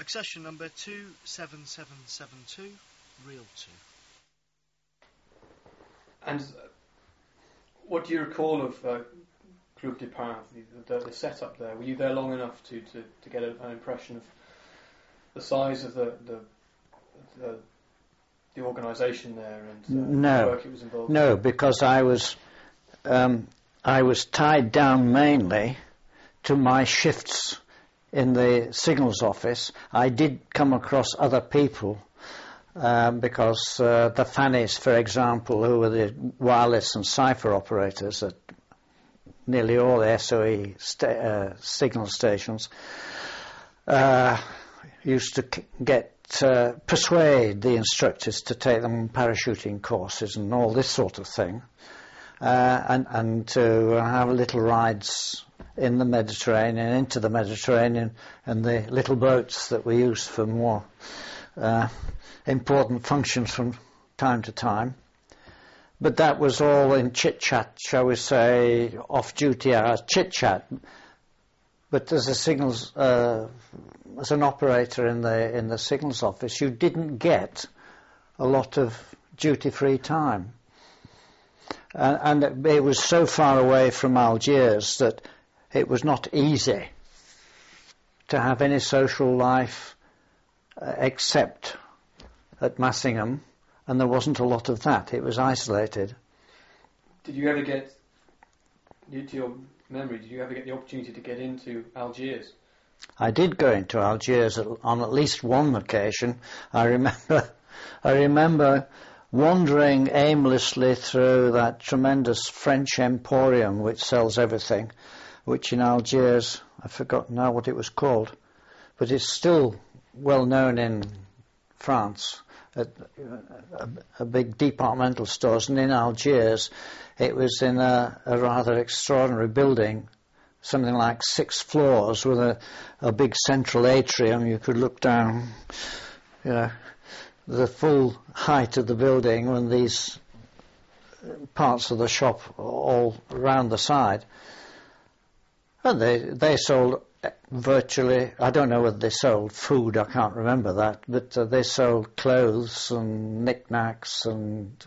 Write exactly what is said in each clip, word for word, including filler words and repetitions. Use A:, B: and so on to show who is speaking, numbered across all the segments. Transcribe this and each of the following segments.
A: Succession number two seven seven seven two, reel two.
B: And what do you recall of uh, Club de Pin, the, the, the setup there? Were you there long enough to, to, to get a, an impression of the size of the the, the, the organisation there and uh,
C: no.
B: the work it was involved
C: No,
B: in?
C: because I was um, I was tied down mainly to my shifts in the signals office. I did come across other people um, because uh, the Fannies, for example, who were the wireless and cipher operators at nearly all the S O E sta- uh, signal stations, uh, used to c- get uh, persuade the instructors to take them parachuting courses and all this sort of thing, uh, and, and to have little rides in the Mediterranean, into the Mediterranean, and the little boats that we used for more uh, important functions from time to time. But that was all in chit-chat, shall we say, off-duty hours, chit-chat. But as a signals, uh, as an operator in the in the signals office, you didn't get a lot of duty-free time, uh, and it, it was so far away from Algiers that it was not easy to have any social life uh, except at Massingham. And there wasn't a lot of that. It was isolated.
B: Did you ever get, due to your memory, did you ever get the opportunity to get into Algiers?
C: I did go into Algiers on at least one occasion. I remember, I remember wandering aimlessly through that tremendous French emporium which sells everything, which in Algiers, I've forgotten now what it was called, but it's still well known in France. A, a, a big departmental stores, and in Algiers it was in a, a rather extraordinary building, something like six floors with a, a big central atrium. You could look down, you know, the full height of the building, and these parts of the shop all round the side. And they they sold virtually, I don't know whether they sold food, I can't remember that, but uh, they sold clothes and knickknacks and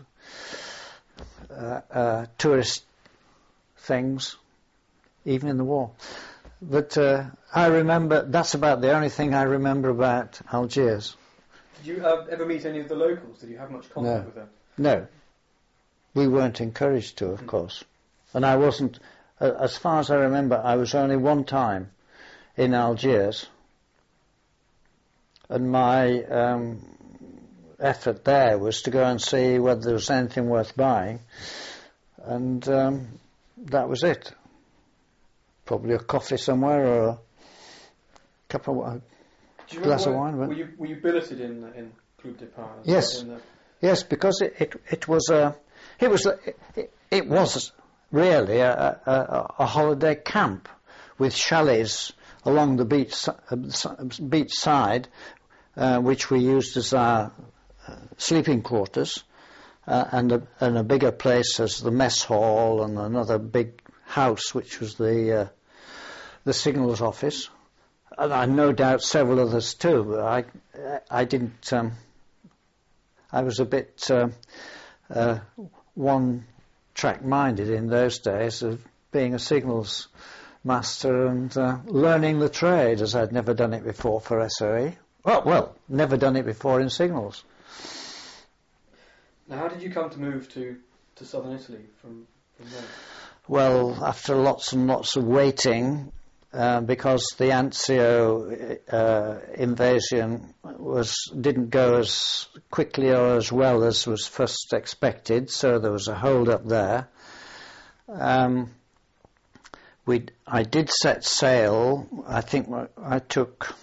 C: uh, uh, tourist things, even in the war. But uh, I remember, that's about the only thing I remember about Algiers.
B: Did you uh, ever meet any of the locals? Did you have much contact
C: No.
B: with them?
C: No. We weren't encouraged to, of mm. course. And I wasn't, uh, as far as I remember, I was only one time in Algiers, and my um, effort there was to go and see whether there was anything worth buying, and um, that was it. Probably a coffee somewhere or a cup of a glass of wine.
B: Were you, were you billeted in in Club de Pin?
C: Yes,
B: in the
C: yes, because it, it it was a it was it, it was really a, a, a holiday camp with chalets along the beach, uh, beach side, uh, which we used as our uh, sleeping quarters, uh, and, a, and a bigger place as the mess hall, and another big house which was the uh, the signals office, and I no doubt several others too. But I I didn't. Um, I was a bit uh, uh, one-track minded in those days of being a signals master and uh, learning the trade, as I'd never done it before for S O E. Well, well, never done it before in signals.
B: Now, how did you come to move to, to southern Italy from, from there?
C: Well, after lots and lots of waiting, uh, because the Anzio uh, invasion was didn't go as quickly or as well as was first expected, so there was a hold up there. Um, We, I did set sail. I think I took,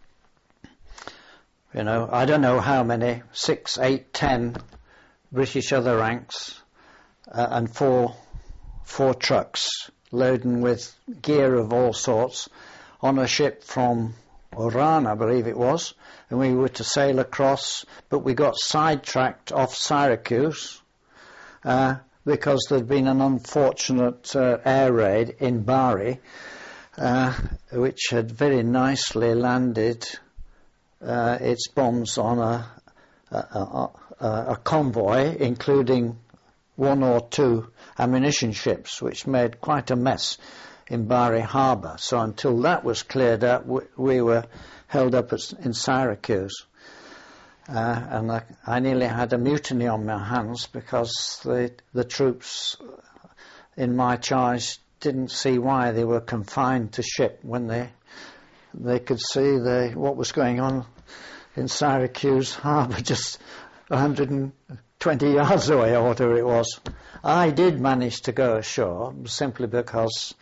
C: you know, I don't know how many, six, eight, ten British other ranks, uh, and four, four trucks laden with gear of all sorts on a ship from Oran, I believe it was, and we were to sail across, but we got sidetracked off Syracuse, uh, because there'd been an unfortunate uh, air raid in Bari, uh, which had very nicely landed uh, its bombs on a, a, a, a convoy, including one or two ammunition ships, which made quite a mess in Bari Harbour. So until that was cleared up, we, we were held up at, in Syracuse. Uh, and I, I nearly had a mutiny on my hands because the, the troops in my charge didn't see why they were confined to ship when they they could see the, what was going on in Syracuse Harbour just one hundred twenty yards away or whatever it was. I did manage to go ashore simply because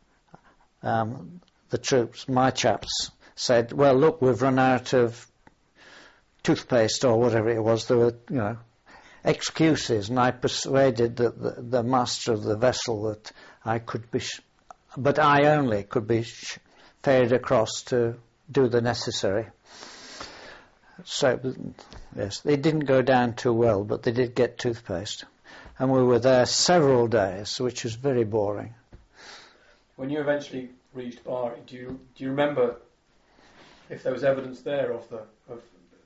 C: um, the troops, my chaps, said, well, look, we've run out of toothpaste or whatever it was. There were, you know, excuses, and I persuaded the, the, the master of the vessel that I could be, sh- but I only could be sh- ferried across to do the necessary. So, yes, they didn't go down too well, but they did get toothpaste. And we were there several days, which was very boring.
B: When you eventually reached Bari, do you do you remember if there was evidence there of the of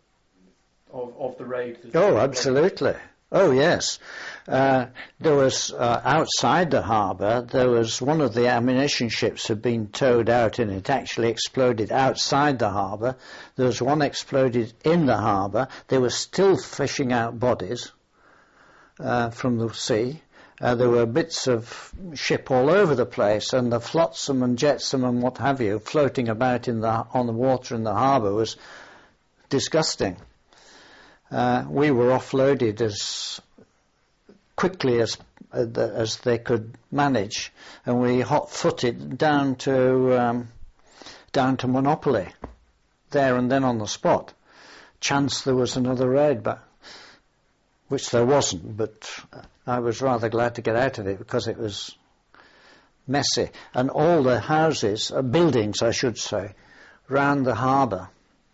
B: of, of the raid?
C: Oh, absolutely. Oh, yes. Uh, there was, uh, outside the harbour, there was one of the ammunition ships had been towed out and it actually exploded outside the harbour. There was one exploded in the harbour. They were still fishing out bodies uh, from the sea. Uh, there were bits of ship all over the place, and the flotsam and jetsam and what have you floating about in the on the water in the harbour was disgusting. Uh, we were offloaded as quickly as uh, the, as they could manage, and we hot-footed down to um, down to Monopoly, there and then on the spot. Chance there was another raid, but which there wasn't. But I was rather glad to get out of it because it was messy, and all the houses, uh, buildings, I should say, round the harbour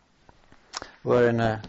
C: were in a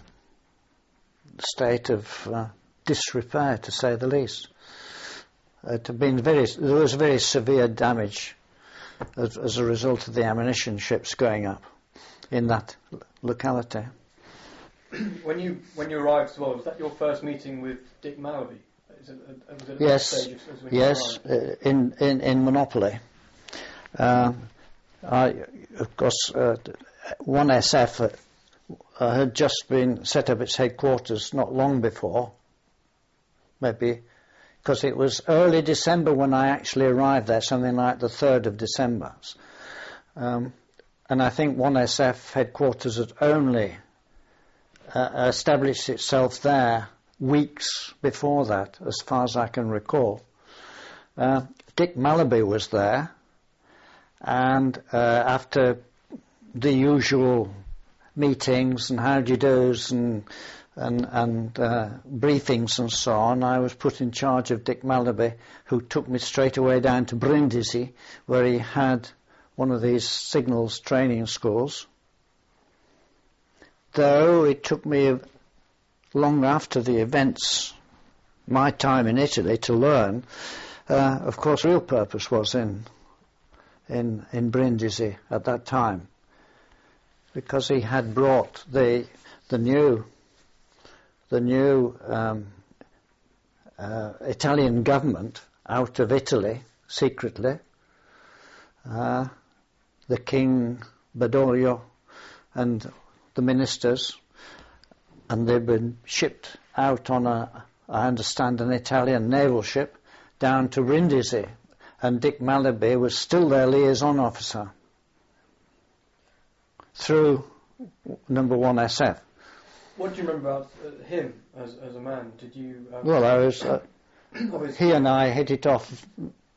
C: state of uh, disrepair, to say the least. It had been very, there was very severe damage as, as a result of the ammunition ships going up in that l- locality.
B: When you when you arrived as well, was that your first meeting with Dick Malaby? Is it, uh, was it at
C: Yes,
B: that stage as when you
C: yes,
B: arrived?
C: uh, in, in in Monopoly. Um, I, of course, uh, one S F uh, uh, had just been set up its headquarters not long before, maybe, because it was early December when I actually arrived there, something like the third of December. Um, and I think one S F headquarters had only uh, established itself there weeks before that, as far as I can recall. Uh, Dick Malaby was there, and uh, after the usual meetings and how-do-you-dos and and, and uh, briefings and so on, I was put in charge of Dick Malaby, who took me straight away down to Brindisi, where he had one of these signals training schools. Though it took me long after the events, my time in Italy, to learn, uh, of course, real purpose was in in in Brindisi at that time, because he had brought the the new the new um, uh, Italian government out of Italy secretly. Uh, the King, Badoglio, and the ministers, and they've been shipped out on a, I understand, an Italian naval ship down to Brindisi, and Dick Malaby was still their liaison officer through number one S F.
B: What do you remember about uh, him as as a man? Did you? Um,
C: Well, I was. Uh, he and I hit it off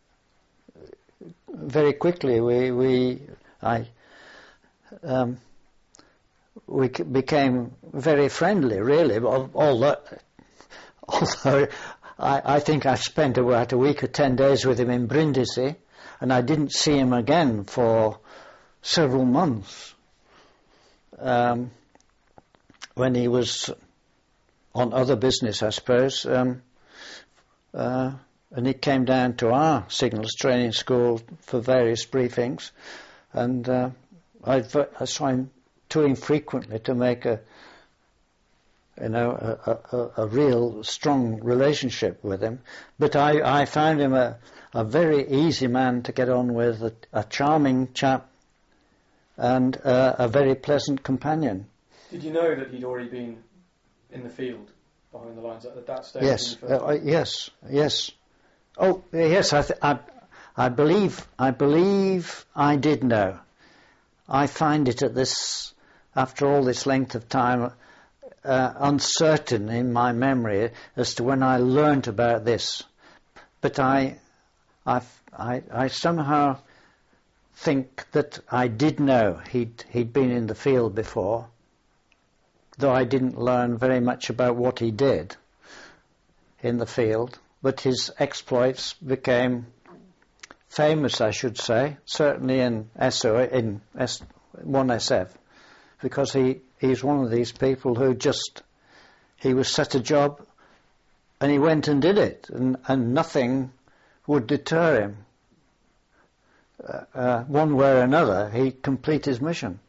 C: very quickly. We we I. Um, we c- became very friendly, really. Although, although I, I think I spent about a week or ten days with him in Brindisi, and I didn't see him again for several months. Um, when he was on other business, I suppose, um, uh, and he came down to our signals training school for various briefings, and uh, I, I saw him too infrequently to make a, you know, a, a, a real strong relationship with him. But I, I found him a, a very easy man to get on with, a, a charming chap, and uh, a very pleasant companion.
B: Did you know that he'd already been in the field behind the lines at that stage?
C: Yes, uh, yes, yes. Oh, yes. I, th- I, I believe, I believe I did know. I find it at this, after all this length of time, uh, uncertain in my memory as to when I learnt about this. But I, I, I, I somehow think that I did know he'd he'd been in the field before, though I didn't learn very much about what he did in the field. But his exploits became famous, I should say, certainly in S O in S, one S F, because he he's one of these people who just he was set a job and he went and did it, and and nothing would deter him. Uh, uh, one way or another, he'd complete his mission.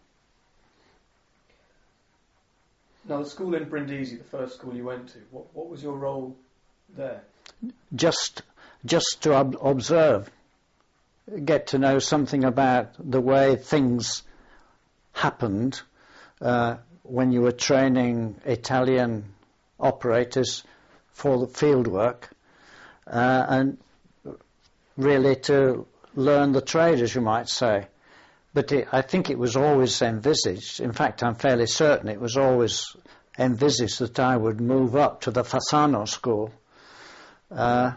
B: Now, the school in Brindisi, the first school you went to, what, what was your role there?
C: Just, just to ob- observe, get to know something about the way things happened uh, when you were training Italian operators for the field work, uh, and really to learn the trade, as you might say. But it, I think it was always envisaged, in fact I'm fairly certain it was always envisaged that I would move up to the Fasano school. Uh,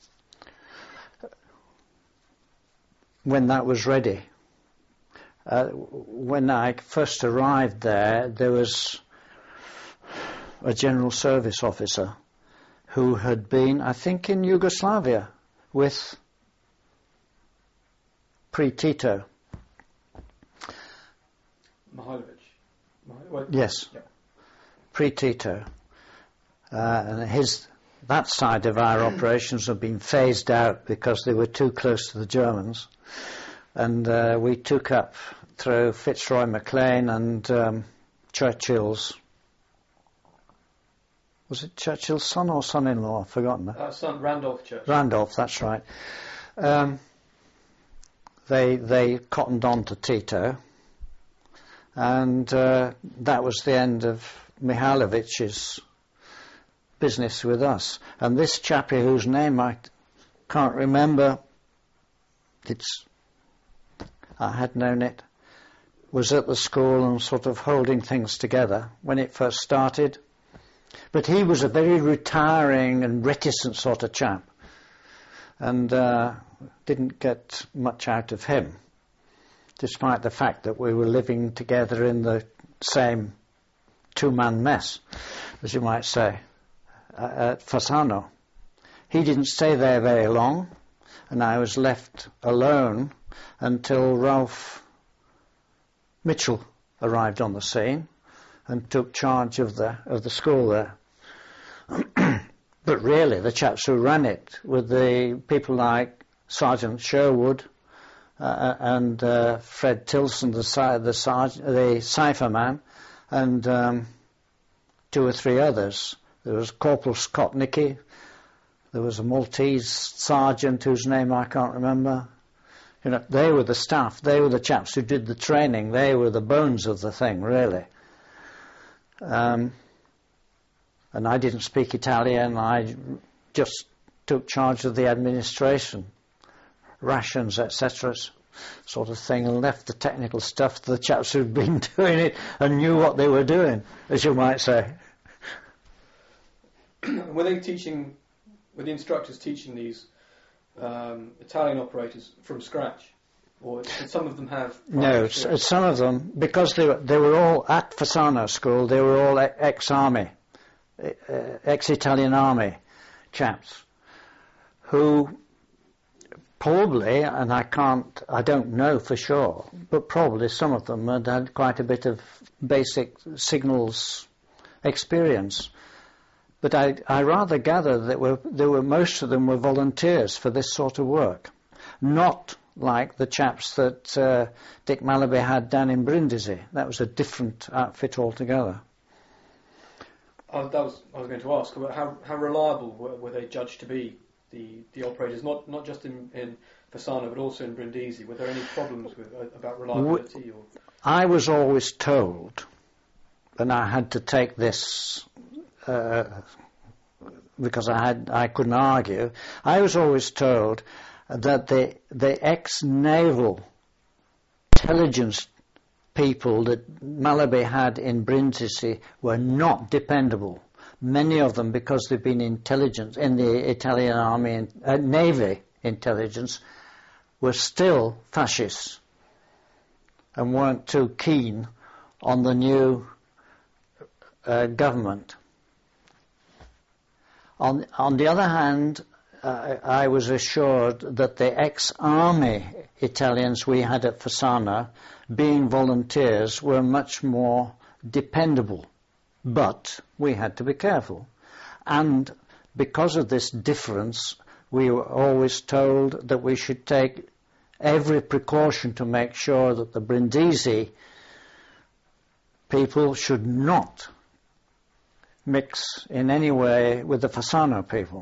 C: when that was ready. Uh, when I first arrived there, there was a general service officer who had been, I think, in Yugoslavia with pre-Tito.
B: Mihailovic? Mih-
C: yes,
B: yeah.
C: pre-Tito. Uh, and his, that side of our operations had been phased out because they were too close to the Germans. And uh, we took up through Fitzroy MacLean and um, Churchill's, was it Churchill's son or son-in-law? I've forgotten that.
B: Uh, son, Randolph Churchill.
C: Randolph, that's right. Um, they they cottoned on to Tito, and uh, that was the end of Mihailovic's business with us. And this chappie, whose name I can't remember, it's I had known it, was at the school and sort of holding things together when it first started. But he was a very retiring and reticent sort of chap, and uh, didn't get much out of him, despite the fact that we were living together in the same two-man mess, as you might say, uh, at Fasano. He didn't stay there very long, and I was left alone until Ralph Mitchell arrived on the scene and took charge of the of the school there. But really, the chaps who ran it were the people like Sergeant Sherwood uh, and uh, Fred Tilson, the the, sergeant, the cipher man, and um, two or three others. There was Corporal Scott Nicky. There was a Maltese sergeant whose name I can't remember. You know, they were the staff. They were the chaps who did the training. They were the bones of the thing, really. Um, and I didn't speak Italian. I just took charge of the administration, rations, et cetera, sort of thing, and left the technical stuff to the chaps who'd been doing it and knew what they were doing, as you might say.
B: Were they teaching, were the instructors teaching these um, Italian operators from scratch? Or did some of them have...
C: No, s- some of them, because they were, they were all at Fasano school, they were all e- ex-army, uh, ex-Italian army chaps, who probably, and I can't, I don't know for sure, but probably some of them had had quite a bit of basic signals experience. But I, I rather gather that were, there were most of them were volunteers for this sort of work, not like the chaps that uh, Dick Malaby had down in Brindisi. That was a different outfit altogether.
B: Uh, that was I was going to ask about how how reliable were, were they judged to be, the, the operators, not not just in, in Fasana but also in Brindisi. Were there any problems with uh, about reliability? Or?
C: I was always told, and I had to take this uh, because I had I couldn't argue. I was always told that the the ex-naval intelligence people that Malaby had in Brindisi were not dependable. Many of them, because they've been intelligence in the Italian army and uh, navy intelligence, were still fascists and weren't too keen on the new uh, government. On on the other hand, uh, I was assured that the ex-army Italians we had at Fasana, being volunteers, were much more dependable. But we had to be careful. And because of this difference, we were always told that we should take every precaution to make sure that the Brindisi people should not mix in any way with the Fasana people.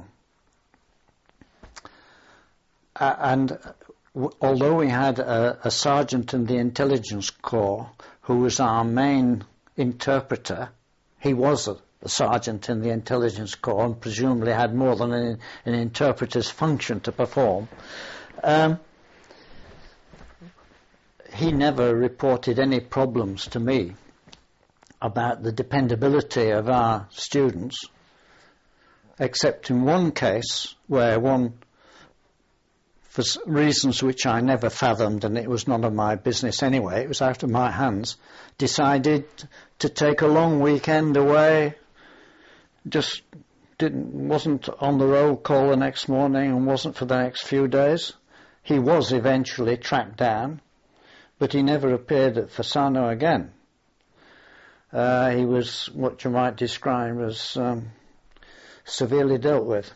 C: Uh, and w- although we had a, a sergeant in the intelligence corps who was our main interpreter, he was a, a sergeant in the intelligence corps and presumably had more than an, an interpreter's function to perform. Um, he never reported any problems to me about the dependability of our students, except in one case where one, for reasons which I never fathomed, and it was none of my business anyway, it was out of my hands, decided to take a long weekend away, just didn't, wasn't on the roll call the next morning and wasn't for the next few days. He was eventually tracked down, but he never appeared at Fasano again. Uh, he was what you might describe as um, severely dealt with,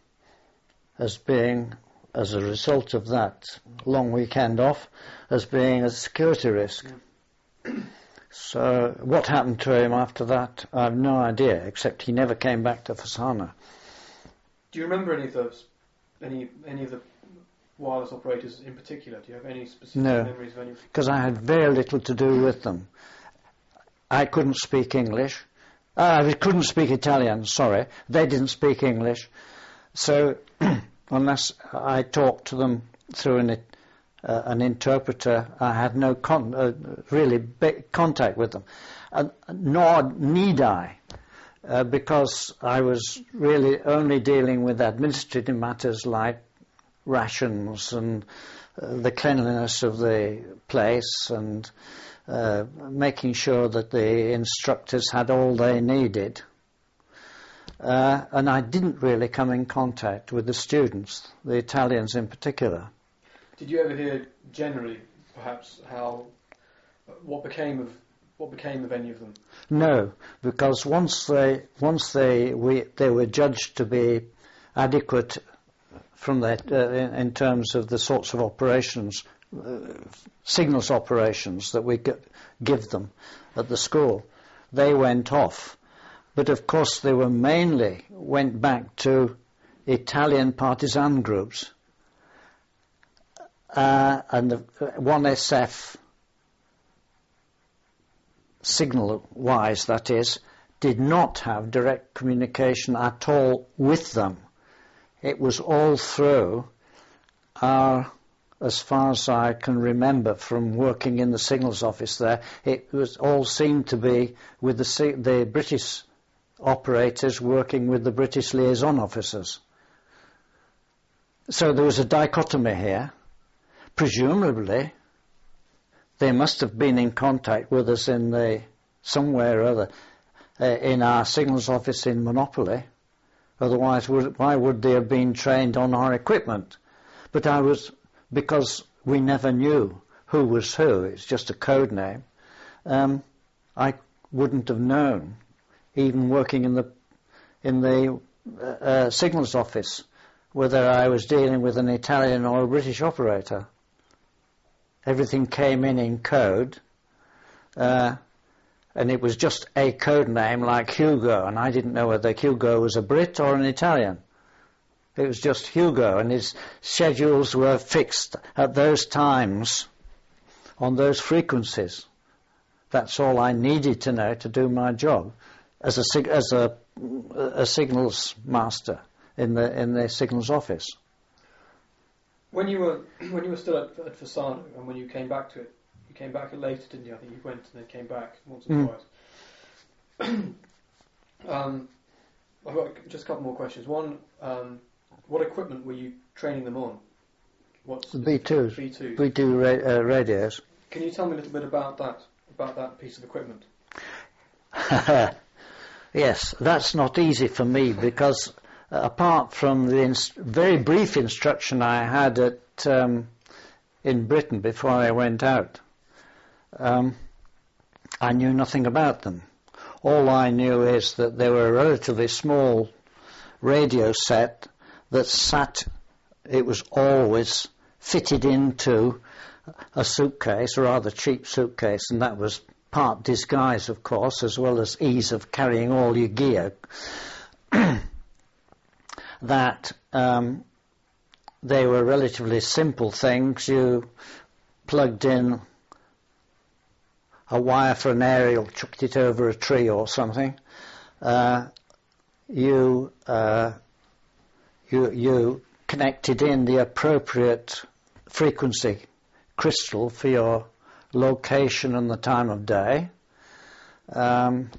C: as being, as a result of that long weekend off, as being a security risk. Yeah. So what happened to him after that, I have no idea, except he never came back to Fasana.
B: Do you remember any of those, any any of the wireless operators in particular? Do you have any specific
C: no,
B: memories of any?
C: Because I had very little to do with them. I couldn't speak English. Uh, I couldn't speak Italian, sorry. They didn't speak English. So unless I talked to them through an, uh, an interpreter, I had no con- uh, really big contact with them. Uh, nor need I, uh, because I was really only dealing with administrative matters like rations and uh, the cleanliness of the place and uh, making sure that the instructors had all they needed. Uh, and I didn't really come in contact with the students, the Italians in particular.
B: Did you ever hear generally, perhaps, how what became of what became of any of them?
C: No, because once they once they we they were judged to be adequate from their uh, in, in terms of the sorts of operations, uh, signals operations that we g- give them at the school, they went off. But of course they were mainly went back to Italian partisan groups, uh, and the one S F, signal-wise that is, did not have direct communication at all with them. It was all through our, as far as I can remember from working in the signals office there, it was all seemed to be with the the British operators working with the British liaison officers. So there was a dichotomy here. Presumably, they must have been in contact with us in the somewhere or other uh, in our signals office in Monopoly. Otherwise, would, why would they have been trained on our equipment? But I was, because we never knew who was who, it's just a code name, um, I wouldn't have known, even working in the in the uh, uh, signals office, whether I was dealing with an Italian or a British operator. everything came in in code, uh, and it was just a code name like Hugo, and I didn't know whether Hugo was a Brit or an Italian. It was just Hugo, and his schedules were fixed at those times on those frequencies. That's all I needed to know to do my job as a sig- as a, a signals master in the in the signals office.
B: When you were when you were still at, at Fasano, and when you came back to it, you came back later, didn't you? I think you went and then came back once or
C: Mm.
B: twice. um, I've got just a couple more questions. One, um, what equipment were you training them on? What's
C: B twos,
B: B twos.
C: B two ra- uh, radios.
B: Can you tell me a little bit about that, about that piece of equipment?
C: Yes, that's not easy for me because uh, apart from the inst- very brief instruction I had at um, in Britain before I went out, um, I knew nothing about them. All I knew is that they were a relatively small radio set that sat, it was always fitted into a suitcase, a rather cheap suitcase, and that was part disguise, of course, as well as ease of carrying all your gear, that um, they were relatively simple things. You plugged in a wire for an aerial, chucked it over a tree or something. Uh, you, uh, you, you connected in the appropriate frequency crystal for your location and the time of day, um,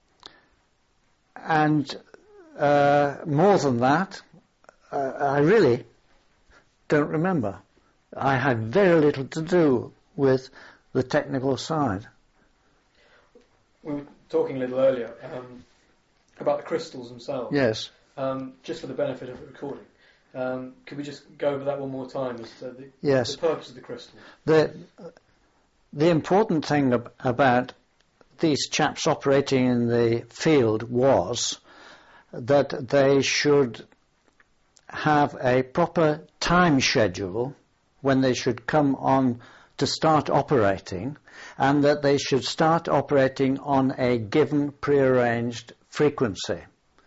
C: and uh, more than that, uh, I really don't remember. I had very little to do with the technical side.
B: We were talking a little earlier um, about the crystals themselves.
C: Yes.
B: Um, just for the benefit of the recording, um, could we just go over that one more time as to the,
C: yes.
B: the purpose of the crystals?
C: The The important thing ab- about these chaps operating in the field was that they should have a proper time schedule when they should come on to start operating, and that they should start operating on a given prearranged frequency.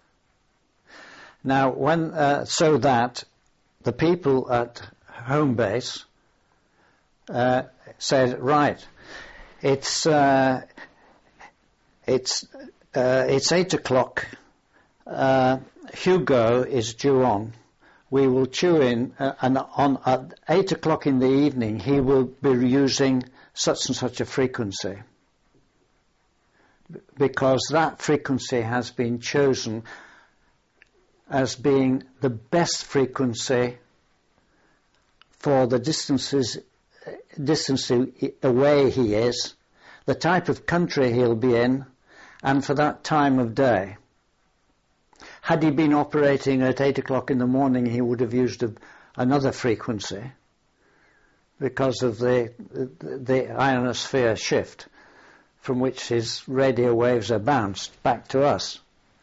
C: Now, when uh, so that the people at home base uh, said, right, it's uh, it's uh, it's eight o'clock. Uh, Hugo is due on. We will tune in, uh, and on at eight o'clock in the evening, he will be using such and such a frequency, because that frequency has been chosen as being the best frequency for the distances distance away he is, the type of country he'll be in, and for that time of day. Had he been operating at eight o'clock in the morning, he would have used a, another frequency because of the, the the ionosphere shift from which his radio waves are bounced back to us.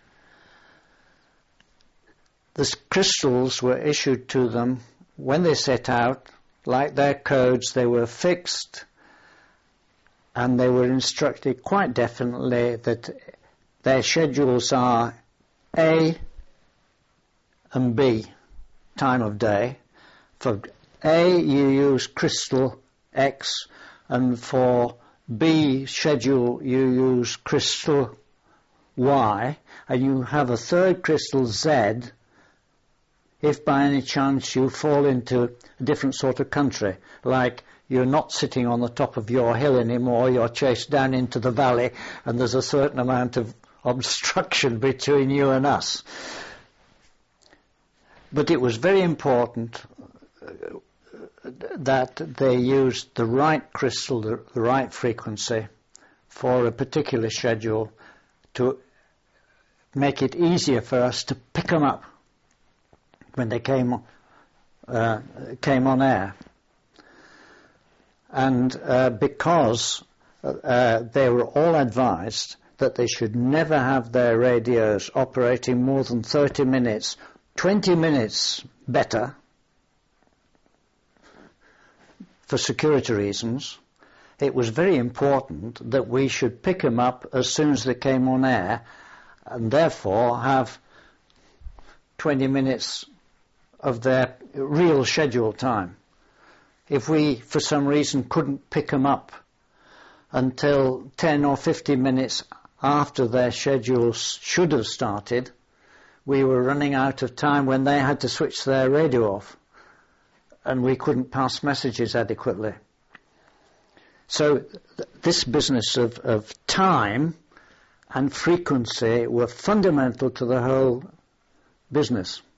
C: The crystals were issued to them when they set out. Like their codes, they were fixed, and they were instructed quite definitely that their schedules are A and B, time of day. For A, you use crystal X, and for B schedule, you use crystal Y, and you have a third crystal Z if by any chance you fall into a different sort of country, like you're not sitting on the top of your hill anymore, you're chased down into the valley, and there's a certain amount of obstruction between you and us. But it was very important that they used the right crystal, the, the right frequency for a particular schedule to make it easier for us to pick them up when they came uh, came on air. And uh, because uh, they were all advised that they should never have their radios operating more than thirty minutes, twenty minutes better, for security reasons, it was very important that we should pick them up as soon as they came on air, and therefore have twenty minutes of their real scheduled time. If we, for some reason, couldn't pick them up until ten or fifteen minutes after their schedules should have started, we were running out of time when they had to switch their radio off, and we couldn't pass messages adequately. So th- this business of, of time and frequency were fundamental to the whole business.